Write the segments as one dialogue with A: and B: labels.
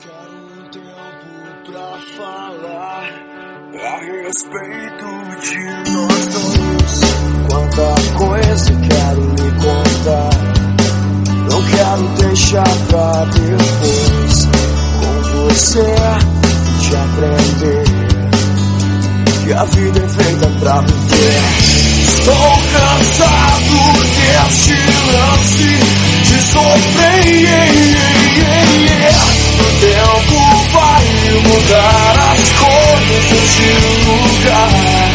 A: Quero um tempo pra falar a respeito de nós dois. Quanta coisa quero lhe contar, não quero deixar pra depois. Com você de aprender que a vida é feita pra viver. Estou cansado deste lance de sofrer. O tempo vai mudar as coisas de lugar.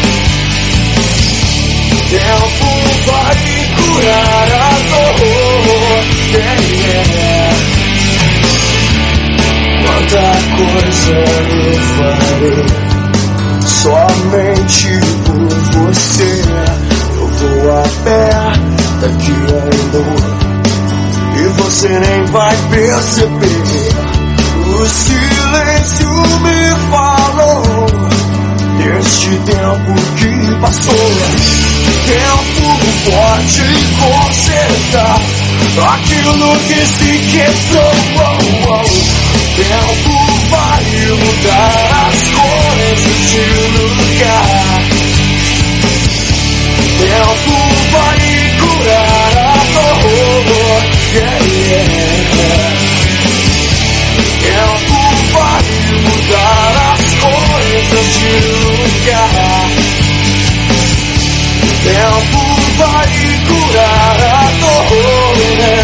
A: O tempo vai curar a dor. Quanta coisa eu farei somente por você. Eu vou a pé daqui a Lua e você nem vai perceber. O silêncio me falou deste tempo que passou. Tempo pode consertar aquilo que se quebrou. Tempo vai mudar as coisas de lugar. Tempo vai curar a dor. Tempo vai mudar as coisas de lugar. Tempo vai curar a dor.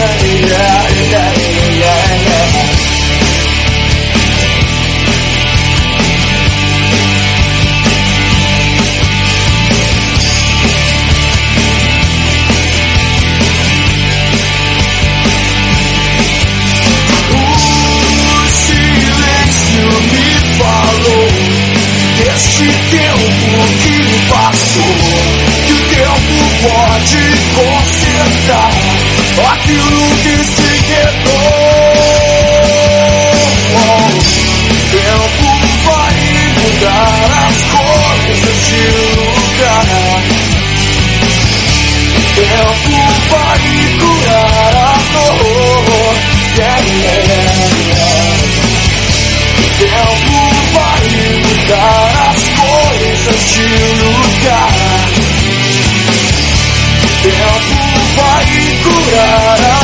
A: Este tempo que passou, que o tempo pode consertar aquilo que se quebrou. Tempo vai mudar as coisas de lugar. Tempo vai curar a dor. Tempo vai mudar as coisas de lugar. Tempo vai curar a